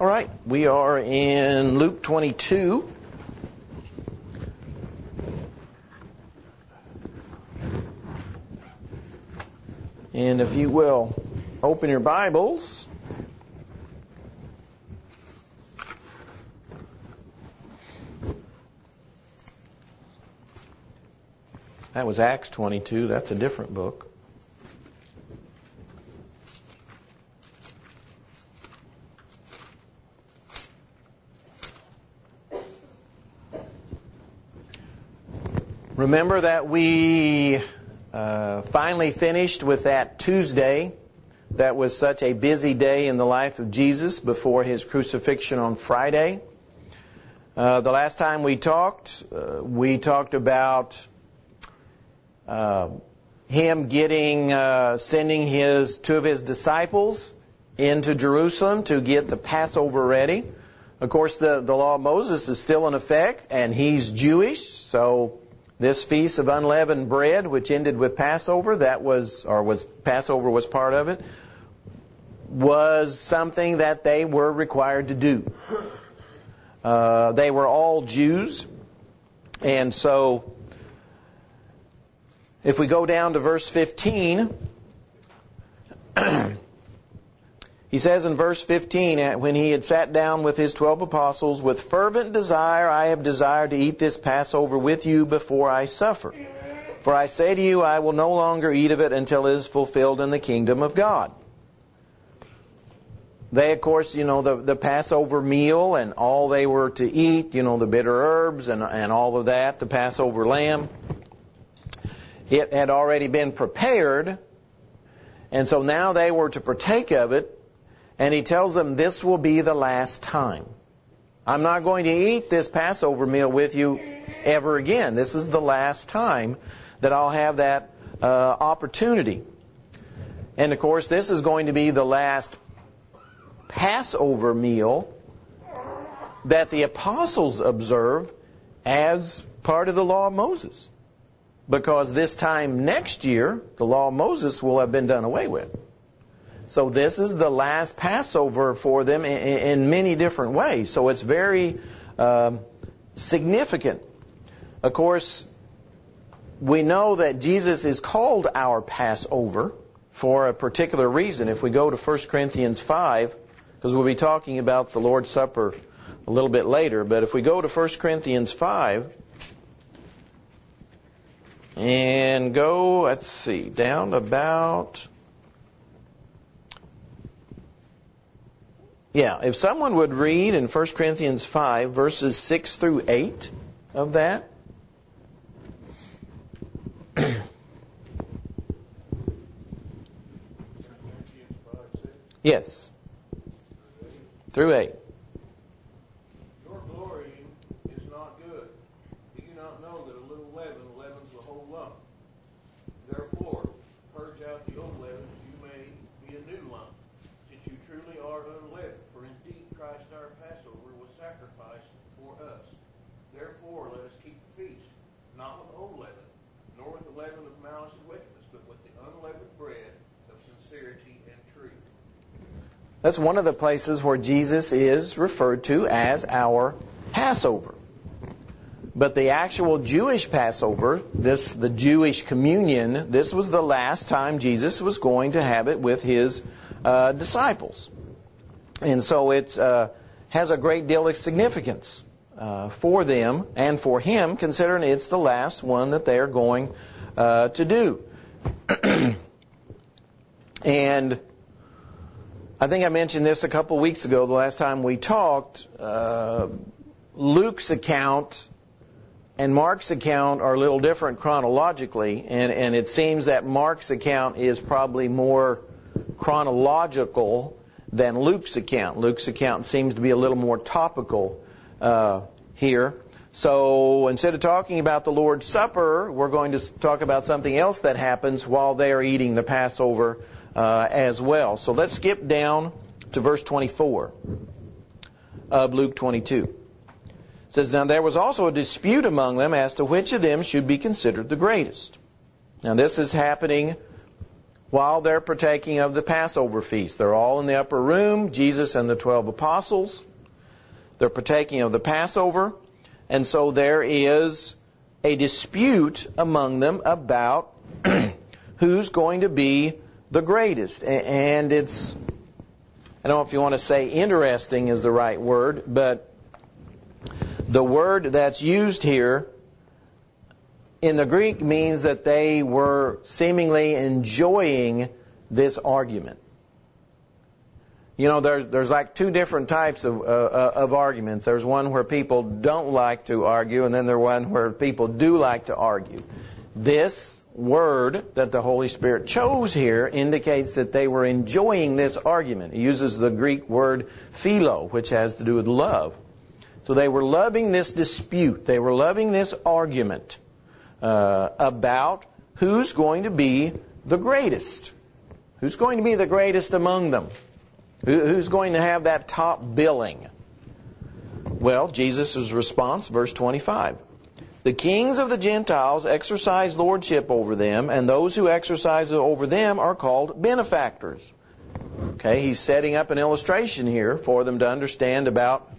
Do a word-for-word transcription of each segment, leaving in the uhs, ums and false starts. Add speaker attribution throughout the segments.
Speaker 1: All right, we are in Luke twenty-two. And if you will open your Bibles. That was Acts twenty-two. That's a different book. Remember that we uh, finally finished with that Tuesday. That was such a busy day in the life of Jesus before His crucifixion on Friday. Uh, the last time we talked, uh, we talked about uh, Him getting, uh, sending His two of His disciples into Jerusalem to get the Passover ready. Of course, the, the law of Moses is still in effect, and He's Jewish, so this feast of unleavened bread, which ended with Passover, that was, or was Passover was part of it, was something that they were required to do. Uh, they were all Jews, and so if we go down to verse fifteen, he says in verse fifteen, when he had sat down with his twelve apostles, with fervent desire I have desired to eat this Passover with you before I suffer. For I say to you, I will no longer eat of it until it is fulfilled in the kingdom of God. They, of course, you know, the, the Passover meal and all they were to eat, you know, the bitter herbs and, and all of that, the Passover lamb, it had already been prepared, and so now they were to partake of it. And he tells them, this will be the last time. I'm not going to eat this Passover meal with you ever again. This is the last time that I'll have that uh, opportunity. And of course, this is going to be the last Passover meal that the apostles observe as part of the law of Moses. Because this time next year, the law of Moses will have been done away with. So this is the last Passover for them in, in many different ways. So it's very uh, significant. Of course, we know that Jesus is called our Passover for a particular reason. If we go to First Corinthians five, because we'll be talking about the Lord's Supper a little bit later, but if we go to First Corinthians five and go, let's see, down about... Yeah, if someone would read in First Corinthians five, verses six through eight of that. Yes. Through eight.
Speaker 2: Your glorying is not good. Do you not know that a little leaven leavens the whole lump? Therefore, purge out the old leaven, that you may be a new lump, since you truly are unleavened. For indeed Christ our Passover was sacrificed for us. Therefore let us keep the feast, not with old leaven, nor with the leaven of malice and wickedness, but with the unleavened bread of sincerity and truth.
Speaker 1: That's one of the places where Jesus is referred to as our Passover. But the actual Jewish Passover, this the Jewish communion, this was the last time Jesus was going to have it with His uh, disciples. And so it uh, has a great deal of significance uh, for them and for Him, considering it's the last one that they are going uh, to do. And I think I mentioned this a couple weeks ago, the last time we talked. Uh, Luke's account and Mark's account are a little different chronologically, and, and it seems that Mark's account is probably more chronological than Luke's account. Luke's account seems to be a little more topical uh, here. So instead of talking about the Lord's Supper, we're going to talk about something else that happens while they are eating the Passover uh, as well. So let's skip down to verse twenty-four of Luke twenty-two. It says, now there was also a dispute among them as to which of them should be considered the greatest. Now this is happening while they're partaking of the Passover feast. They're all in the upper room, Jesus and the twelve apostles. They're partaking of the Passover. And so there is a dispute among them about who's going to be the greatest. And it's, I don't know if you want to say interesting is the right word, but the word that's used here in the Greek means that they were seemingly enjoying this argument. You know, there's there's like two different types of uh, of arguments. There's one where people don't like to argue, and then there's one where people do like to argue. This word that the Holy Spirit chose here indicates that they were enjoying this argument. It uses the Greek word philo, which has to do with love. So they were loving this dispute. They were loving this argument uh, about who's going to be the greatest. Who's going to be the greatest among them? Who's going to have that top billing? Well, Jesus' response, verse twenty-five. The kings of the Gentiles exercise lordship over them, and those who exercise over them are called benefactors. Okay, he's setting up an illustration here for them to understand about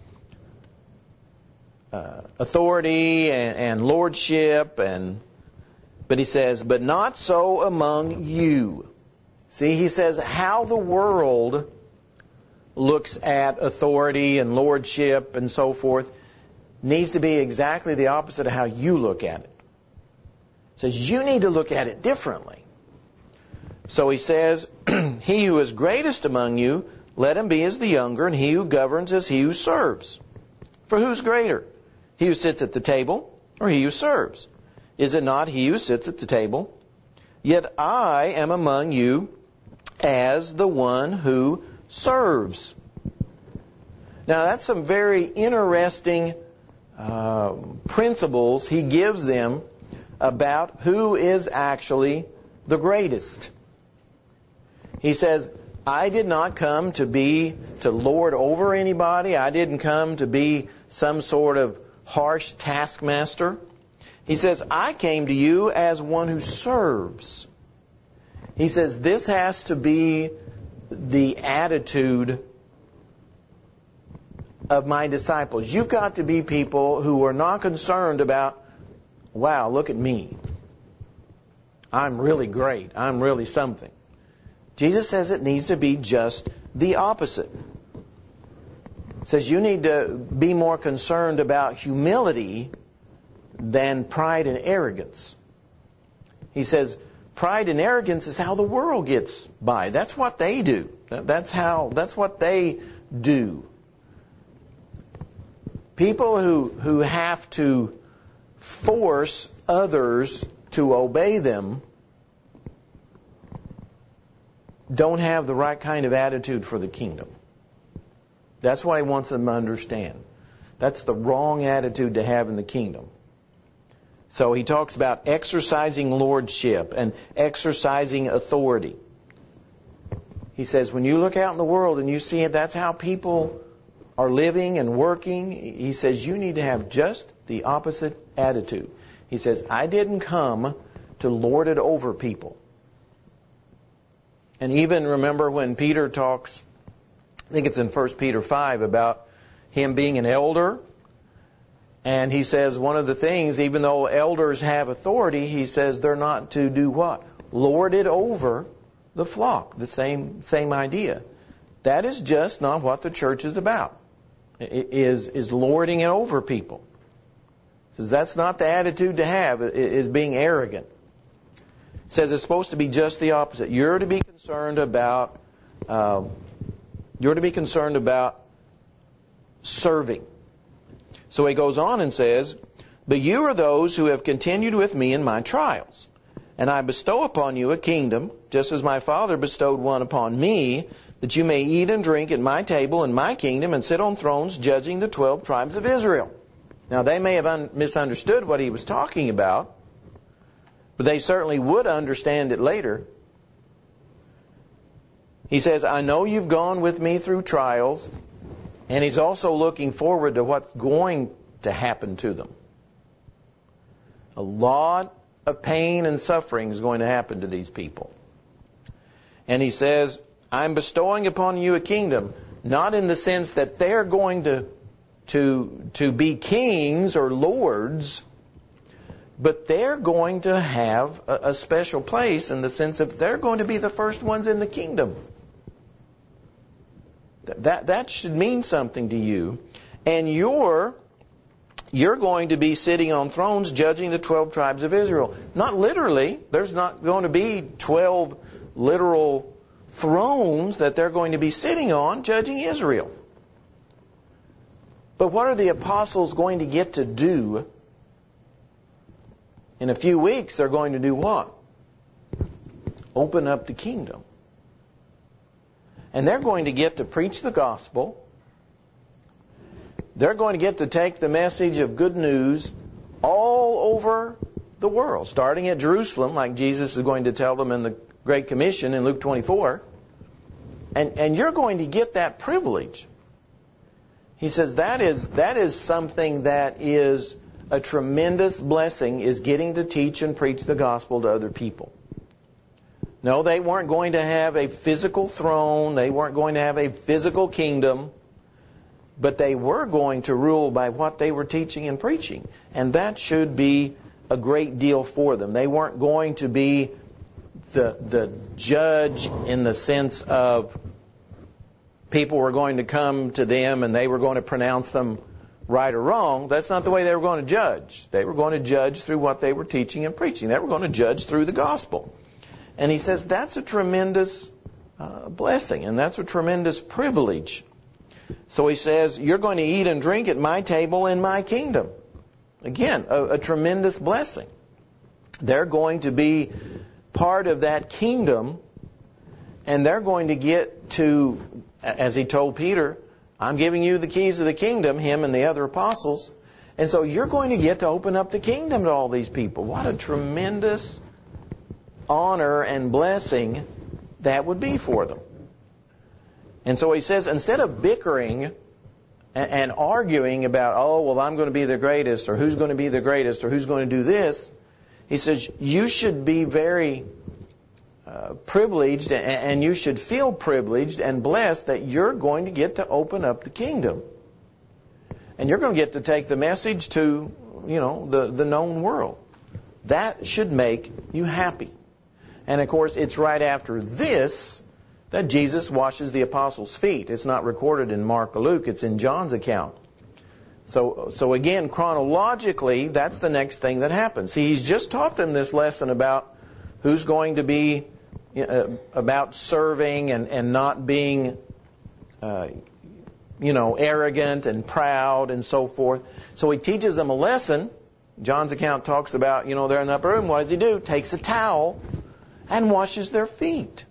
Speaker 1: uh, authority and, and lordship, and but he says, but not so among you. See, he says how the world looks at authority and lordship and so forth needs to be exactly the opposite of how you look at it. He says you need to look at it differently. So he says, he who is greatest among you, let him be as the younger, and he who governs as he who serves. For who's greater? He who sits at the table, or he who serves? Is it not he who sits at the table? Yet I am among you as the one who serves. Now that's some very interesting uh, principles he gives them about who is actually the greatest. He says, I did not come to be to lord over anybody. I didn't come to be some sort of harsh taskmaster. He says, I came to you as one who serves. He says, this has to be the attitude of my disciples. You've got to be people who are not concerned about, wow, look at me. I'm really great. I'm really something. Jesus says it needs to be just the opposite. He says you need to be more concerned about humility than pride and arrogance. He says pride and arrogance is how the world gets by. That's what they do. That's how. That's what they do. People who who have to force others to obey them don't have the right kind of attitude for the kingdom. That's what he wants them to understand. That's the wrong attitude to have in the kingdom. So he talks about exercising lordship and exercising authority. He says, when you look out in the world and you see it, that's how people are living and working. He says, you need to have just the opposite attitude. He says, I didn't come to lord it over people. And even remember when Peter talks, I think it's in First Peter five, about him being an elder. And he says one of the things, even though elders have authority, he says they're not to do what? Lord it over the flock. The same same idea. That is just not what the church is about. It is, is lording it over people. He says that's not the attitude to have, is being arrogant. It says it's supposed to be just the opposite. You're to be concerned about uh, you're to be concerned about serving. So he goes on and says, but you are those who have continued with me in my trials. And I bestow upon you a kingdom, just as my Father bestowed one upon me, that you may eat and drink at my table in my kingdom and sit on thrones judging the twelve tribes of Israel. Now they may have un- misunderstood what he was talking about, but they certainly would understand it later. He says, I know you've gone with me through trials, and he's also looking forward to what's going to happen to them. A lot of pain and suffering is going to happen to these people. And he says, I'm bestowing upon you a kingdom, not in the sense that they're going to, to, to be kings or lords, but they're going to have a, a special place in the sense of they're going to be the first ones in the kingdom. That, that should mean something to you. And you're, you're going to be sitting on thrones judging the twelve tribes of Israel. Not literally. There's not going to be twelve literal thrones that they're going to be sitting on judging Israel. But what are the apostles going to get to do? In a few weeks, they're going to do what? Open up the kingdom. And they're going to get to preach the gospel. They're going to get to take the message of good news all over the world, starting at Jerusalem, like Jesus is going to tell them in the Great Commission in Luke twenty-four. And, and you're going to get that privilege. He says that is, that is something that is a tremendous blessing, is getting to teach and preach the gospel to other people. No, they weren't going to have a physical throne. They weren't going to have a physical kingdom. But they were going to rule by what they were teaching and preaching. And that should be a great deal for them. They weren't going to be the, the judge in the sense of people were going to come to them and they were going to pronounce them right or wrong. That's not the way they were going to judge. They were going to judge through what they were teaching and preaching. They were going to judge through the gospel. And he says that's a tremendous uh, blessing, and that's a tremendous privilege. So he says, you're going to eat and drink at my table in my kingdom. Again, a, a tremendous blessing. They're going to be part of that kingdom, and they're going to get to, as he told Peter, I'm giving you the keys of the kingdom, him and the other apostles. And so you're going to get to open up the kingdom to all these people. What a tremendous honor and blessing that would be for them. And so he says, instead of bickering and arguing about, oh, well, I'm going to be the greatest, or who's going to be the greatest, or who's going to do this, he says, you should be very uh, privileged, and you should feel privileged and blessed that you're going to get to open up the kingdom. And you're going to get to take the message to, you know, the, the known world. That should make you happy. And of course, it's right after this that Jesus washes the apostles' feet. It's not recorded in Mark or Luke, it's in John's account. So, so again, chronologically, that's the next thing that happens. See, he's just taught them this lesson about who's going to be, uh, about serving and, and not being, uh, you know, arrogant and proud and so forth. So he teaches them a lesson. John's account talks about, you know, they're in the upper room. What does he do? Takes a towel and washes their feet.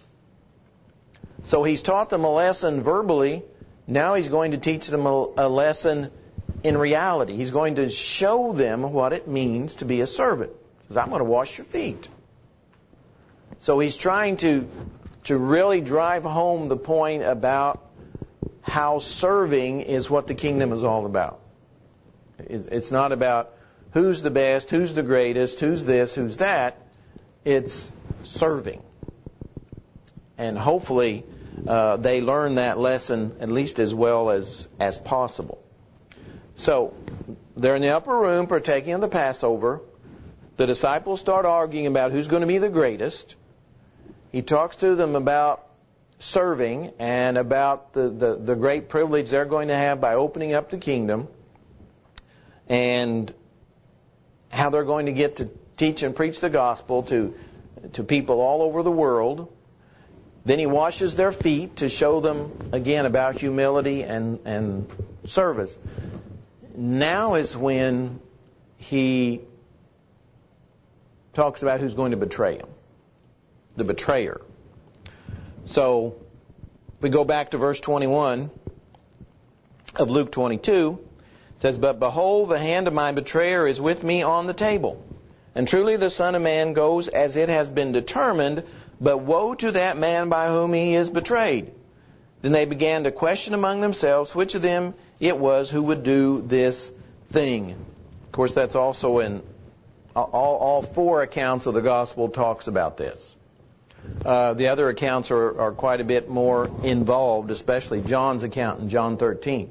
Speaker 1: So he's taught them a lesson verbally. Now he's going to teach them a, a lesson in reality. He's going to show them what it means to be a servant. He says, I'm going to wash your feet. So he's trying to, to really drive home the point about how serving is what the kingdom is all about. It's not about who's the best, who's the greatest, who's this, who's that. It's serving. And hopefully uh, they learn that lesson at least as well as, as possible. So they're in the upper room partaking of the Passover. The disciples start arguing about who's going to be the greatest. He talks to them about serving and about the, the, the great privilege they're going to have by opening up the kingdom, and how they're going to get to teach and preach the gospel to, to people all over the world. Then he washes their feet to show them, again, about humility and, and service. Now is when he talks about who's going to betray him. The betrayer. So, if we go back to verse twenty-one of Luke twenty-two, it says, But behold, the hand of my betrayer is with me on the table. And truly the Son of Man goes as it has been determined, but woe to that man by whom he is betrayed. Then they began to question among themselves which of them it was who would do this thing. Of course, that's also in all, all four accounts of the gospel talks about this. Uh, the other accounts are, are quite a bit more involved, especially John's account in John thirteen.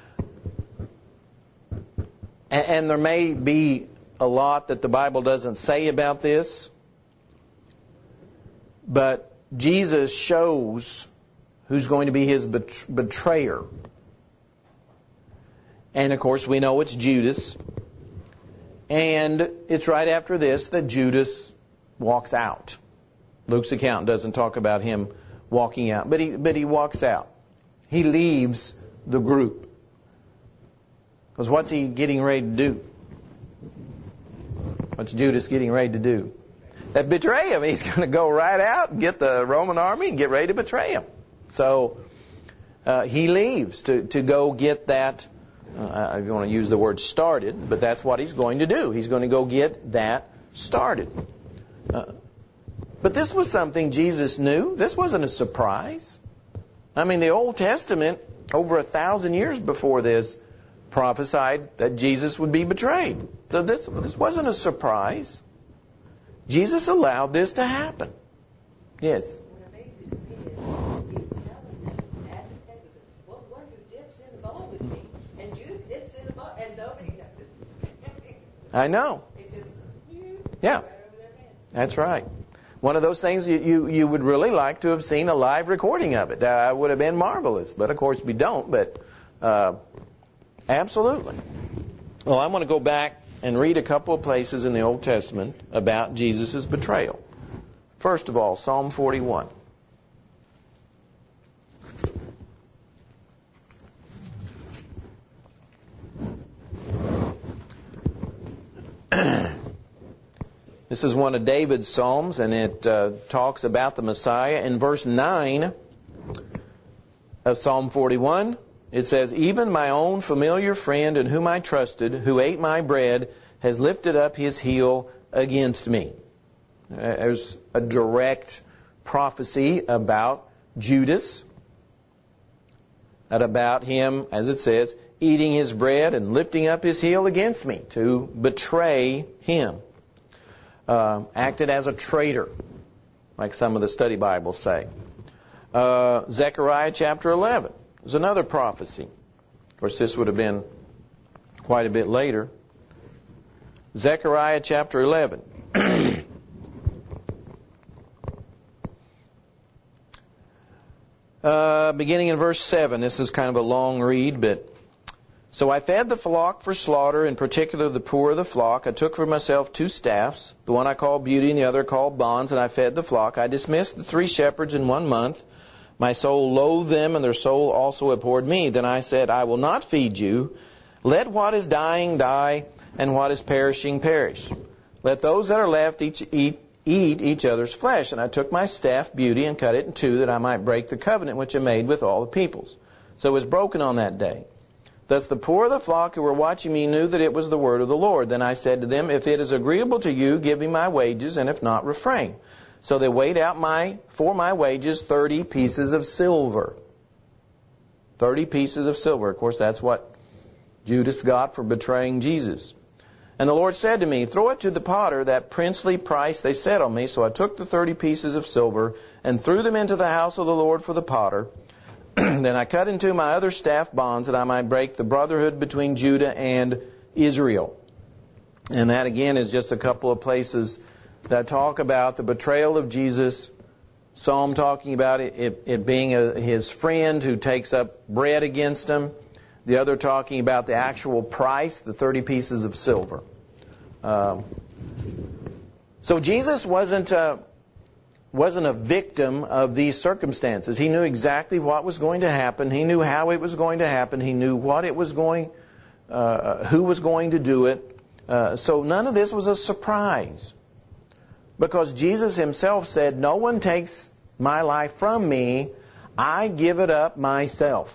Speaker 1: And, and there may be a lot that the Bible doesn't say about this, but Jesus shows who's going to be his bet- betrayer. And of course we know it's Judas. And it's right after this that Judas walks out. Luke's account doesn't talk about him walking out, but he but he walks out. He leaves the group. Because what's he getting ready to do? What's Judas getting ready to do? That betray him. He's going to go right out and get the Roman army and get ready to betray him. So uh, he leaves to, to go get that. Uh, I'm going to use the word started, but that's what he's going to do. He's going to go get that started. Uh, But this was something Jesus knew. This wasn't a surprise. I mean, the Old Testament, over a thousand years before this, prophesied that Jesus would be betrayed. So this, this wasn't a surprise. Jesus allowed this to happen. Yes?
Speaker 3: What amazes me is he's telling them at the table, what one who dips in the bowl with me? And Judas dips in the bowl, and nobody knows.
Speaker 1: I know.
Speaker 3: It just,
Speaker 1: Yeah.
Speaker 3: right over their heads.
Speaker 1: That's right. One of those things you, you, you would really like to have seen a live recording of it. That would have been marvelous. But of course we don't. But uh, absolutely. Well, I want to go back and read a couple of places in the Old Testament about Jesus' betrayal. First of all, Psalm forty-one. This is one of David's Psalms, and it uh, talks about the Messiah. In verse nine of Psalm forty-one, it says, "Even my own familiar friend in whom I trusted, who ate my bread, has lifted up his heel against me." Uh, there's a direct prophecy about Judas, and about him, as it says, eating his bread and lifting up his heel against me to betray him. Uh, acted as a traitor, like some of the study Bibles say. Uh, Zechariah chapter eleven is another prophecy. Of course, this would have been quite a bit later. Zechariah chapter eleven. uh, beginning in verse seven. This is kind of a long read, but "So I fed the flock for slaughter, in particular the poor of the flock. I took for myself two staffs, the one I called Beauty and the other called Bonds, and I fed the flock. I dismissed the three shepherds in one month. My soul loathed them, and their soul also abhorred me. Then I said, I will not feed you. Let what is dying die, and what is perishing perish. Let those that are left each eat, eat each other's flesh. And I took my staff, Beauty, and cut it in two, that I might break the covenant which I made with all the peoples. So it was broken on that day. Thus the poor of the flock who were watching me knew that it was the word of the Lord. Then I said to them, if it is agreeable to you, give me my wages, and if not, refrain. So they weighed out my for my wages thirty pieces of silver. Thirty pieces of silver. Of course, that's what Judas got for betraying Jesus. And the Lord said to me, throw it to the potter, that princely price they set on me. So I took the thirty pieces of silver and threw them into the house of the Lord for the potter. Then I cut into my other staff bonds, that I might break the brotherhood between Judah and Israel. And that again is just a couple of places that talk about the betrayal of Jesus. Psalm talking about it, it, it being a, his friend who takes up bread against him. The other talking about the actual price, the thirty pieces of silver. Um, so Jesus wasn't a, wasn't a victim of these circumstances. He knew exactly what was going to happen. He knew how it was going to happen. He knew what it was going, uh, who was going to do it. Uh, so none of this was a surprise. Because Jesus himself said, no one takes my life from me, I give it up myself.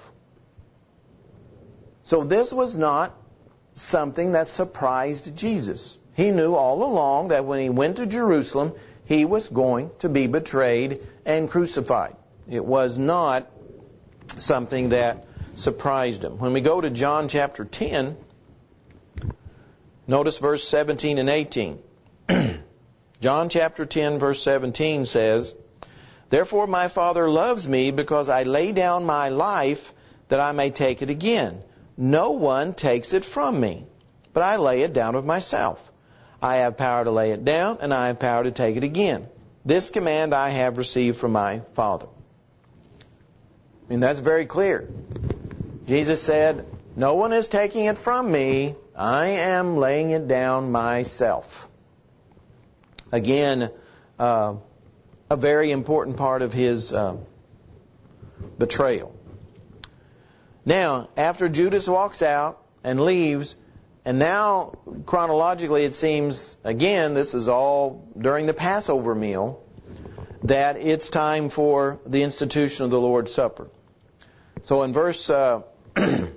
Speaker 1: So this was not something that surprised Jesus. He knew all along that when he went to Jerusalem, he was going to be betrayed and crucified. It was not something that surprised him. When we go to John chapter ten, notice verse seventeen and eighteen. John chapter ten verse seventeen says, Therefore my Father loves me, because I lay down my life that I may take it again. No one takes it from me, but I lay it down of myself. I have power to lay it down, and I have power to take it again. This command I have received from my Father. I mean, that's very clear. Jesus said, no one is taking it from me. I am laying it down myself. Again, uh, a very important part of his uh, betrayal. Now, after Judas walks out and leaves, and now chronologically it seems, again, this is all during the Passover meal, that it's time for the institution of the Lord's Supper. So in verse, uh, uh,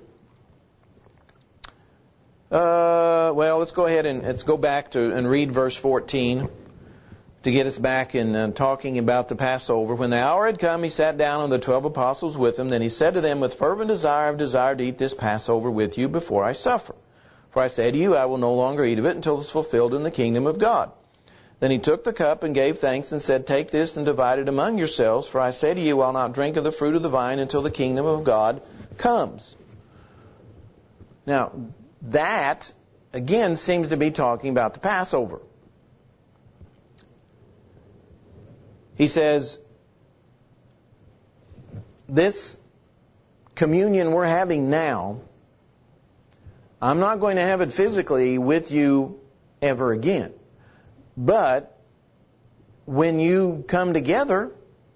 Speaker 1: well, let's go ahead and let's go back to and read verse fourteen to get us back in uh, talking about the Passover. When the hour had come, he sat down and the twelve apostles with him. Then he said to them, with fervent desire, I have desired to eat this Passover with you before I suffer. For I say to you, I will no longer eat of it until it is fulfilled in the kingdom of God. Then he took the cup and gave thanks and said, take this and divide it among yourselves. For I say to you, I'll not drink of the fruit of the vine until the kingdom of God comes. Now, that, again, seems to be talking about the Passover. He says, this communion we're having now, I'm not going to have it physically with you ever again. But when you come together,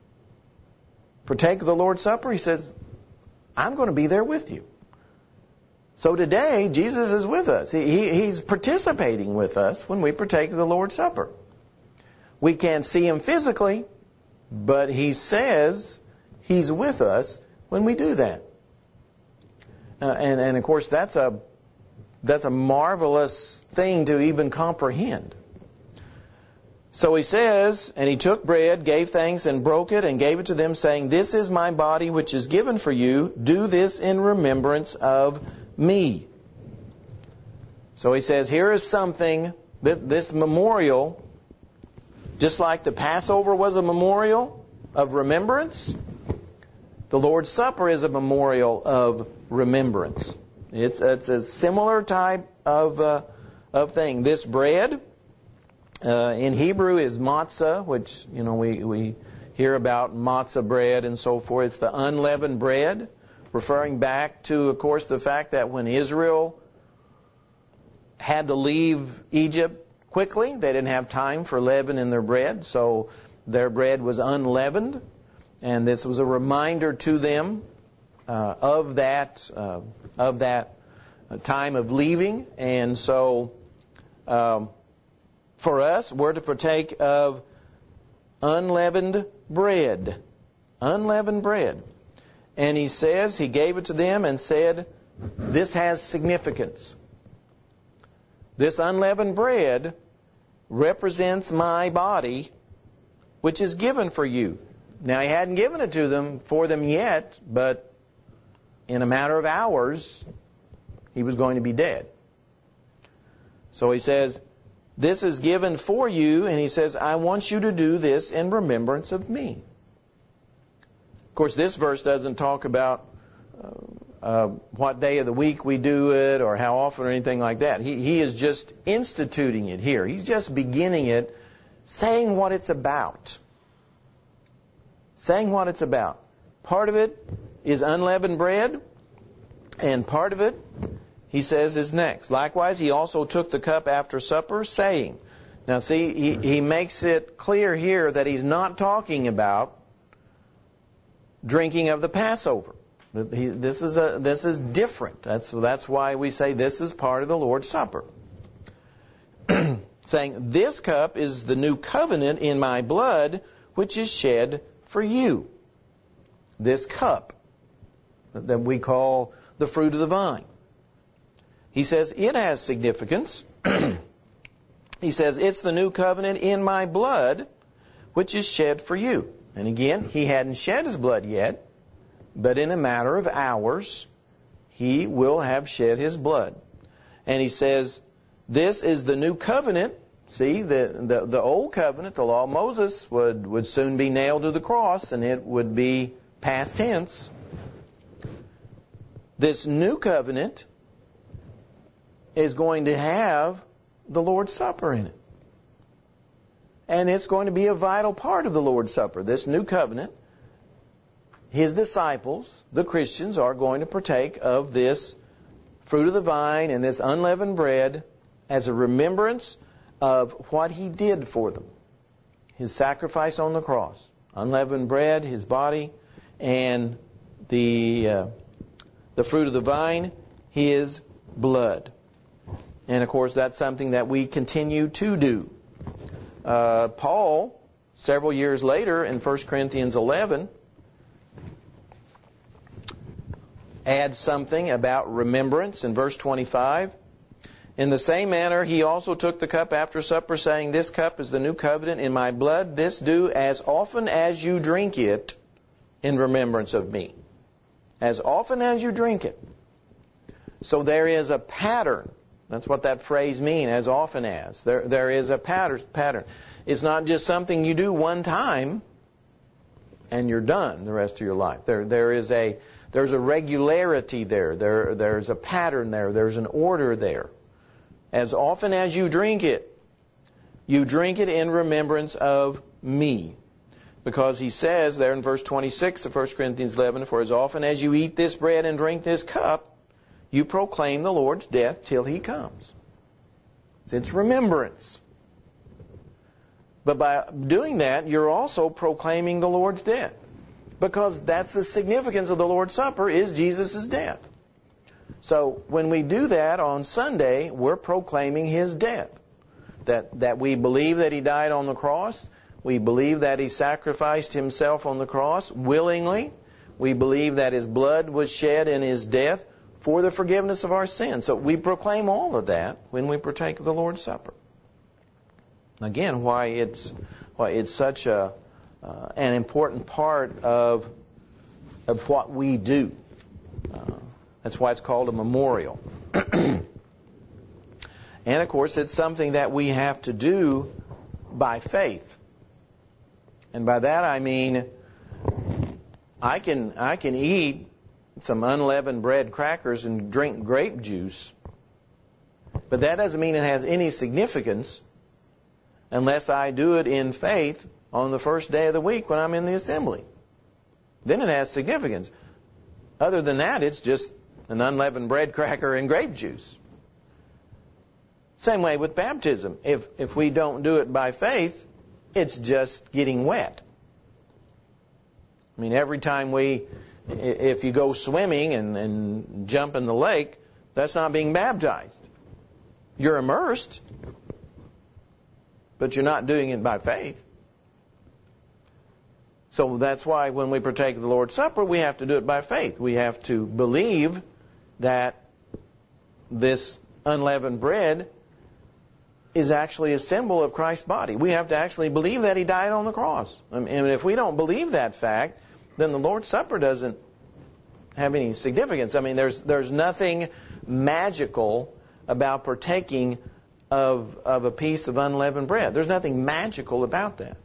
Speaker 1: partake of the Lord's Supper, he says, I'm going to be there with you. So today, Jesus is with us. He, he, he's participating with us when we partake of the Lord's Supper. We can't see him physically, but he says he's with us when we do that. Uh, and, and of course, that's a that's a marvelous thing to even comprehend. So he says, and he took bread, gave thanks, and broke it, and gave it to them, saying, this is my body which is given for you. Do this in remembrance of me. So he says, here is something, that this memorial, just like the Passover was a memorial of remembrance, the Lord's Supper is a memorial of remembrance. It's, it's a similar type of, uh, of thing. This bread, uh, in Hebrew is matzah, which, you know, we, we hear about matzah bread and so forth. It's the unleavened bread, referring back to, of course, the fact that when Israel had to leave Egypt quickly, they didn't have time for leaven in their bread, so their bread was unleavened, and this was a reminder to them uh, of that uh, of that time of leaving. And so um, for us, we're to partake of unleavened bread. Unleavened bread. And he says, he gave it to them and said, this has significance. This unleavened bread represents my body, which is given for you. Now, he hadn't given it to them for them yet, but in a matter of hours, he was going to be dead. So he says, this is given for you, and he says, I want you to do this in remembrance of me. Of course, this verse doesn't talk about uh, uh, what day of the week we do it or how often or anything like that. He, he is just instituting it here. He's just beginning it, saying what it's about. Saying what it's about. Part of it is unleavened bread, and part of it, he says, is next. Likewise, he also took the cup after supper, saying, now see, he, he makes it clear here that he's not talking about drinking of the Passover. He, this is a this is different. That's that's why we say this is part of the Lord's Supper. Saying, this cup is the new covenant in my blood, which is shed for you. This cup that we call the fruit of the vine. He says it has significance. He says it's the new covenant in my blood, which is shed for you. And again, he hadn't shed his blood yet, but in a matter of hours, he will have shed his blood. And he says, this is the new covenant, See, the, the, the old covenant, the law of Moses, would, would soon be nailed to the cross, and it would be past tense. This new covenant is going to have the Lord's Supper in it. And it's going to be a vital part of the Lord's Supper. This new covenant, His disciples, the Christians, are going to partake of this fruit of the vine and this unleavened bread as a remembrance of what He did for them. His sacrifice on the cross. Unleavened bread, His body, and the uh, the fruit of the vine, His blood. And of course, that's something that we continue to do. Uh, Paul, several years later in First Corinthians eleven, adds something about remembrance in verse twenty-five. In the same manner, He also took the cup after supper, saying, "This cup is the new covenant in my blood. This do as often as you drink it in remembrance of me." As often as you drink it. So there is a pattern. That's what that phrase means, as often as. There, there is a pattern, pattern. It's not just something you do one time and you're done the rest of your life. There, there is a, there's a regularity there. There, there's a pattern there. There's an order there. As often as you drink it, you drink it in remembrance of me. Because He says there in verse twenty-six of First Corinthians eleven, "For as often as you eat this bread and drink this cup, you proclaim the Lord's death till He comes." It's remembrance. But by doing that, you're also proclaiming the Lord's death. Because that's the significance of the Lord's Supper, is Jesus' death. So when we do that on Sunday, we're proclaiming His death. That, that we believe that He died on the cross. We believe that He sacrificed Himself on the cross willingly. We believe that His blood was shed in His death for the forgiveness of our sins. So we proclaim all of that when we partake of the Lord's Supper. Again, why it's why it's such a uh, an important part of of what we do. Uh, that's why it's called a memorial. And of course, it's something that we have to do by faith. And by that I mean, I can I can eat some unleavened bread crackers and drink grape juice, but that doesn't mean it has any significance unless I do it in faith on the first day of the week when I'm in the assembly. Then it has significance. Other than that, it's just an unleavened bread cracker and grape juice. Same way with baptism. If if we don't do it by faith, it's just getting wet. I mean, every time we, if you go swimming and, and jump in the lake, that's not being baptized. You're immersed, but you're not doing it by faith. So that's why when we partake of the Lord's Supper, we have to do it by faith. We have to believe that this unleavened bread is actually a symbol of Christ's body. We have to actually believe that He died on the cross. And if we don't believe that fact, then the Lord's Supper doesn't have any significance. I mean, there's there's nothing magical about partaking of of a piece of unleavened bread. There's nothing magical about that.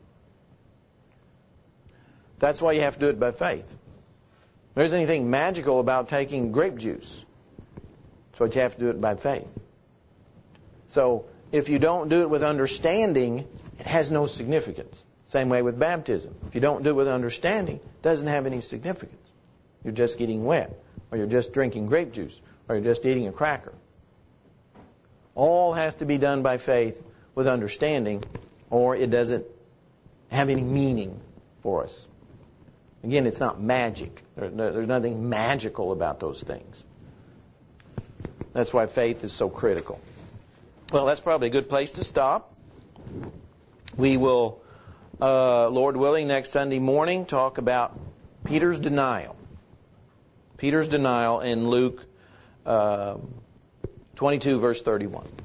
Speaker 1: That's why you have to do it by faith. There isn't anything magical about taking grape juice. That's why you have to do it by faith. So, if you don't do it with understanding, it has no significance. Same way with baptism. If you don't do it with understanding, it doesn't have any significance. You're just getting wet, or you're just drinking grape juice, or you're just eating a cracker. All has to be done by faith with understanding, or it doesn't have any meaning for us. Again, it's not magic. There's nothing magical about those things. That's why faith is so critical. Well, that's probably a good place to stop. We will, uh, Lord willing, next Sunday morning talk about Peter's denial. Peter's denial in Luke uh, twenty-two, verse thirty-one.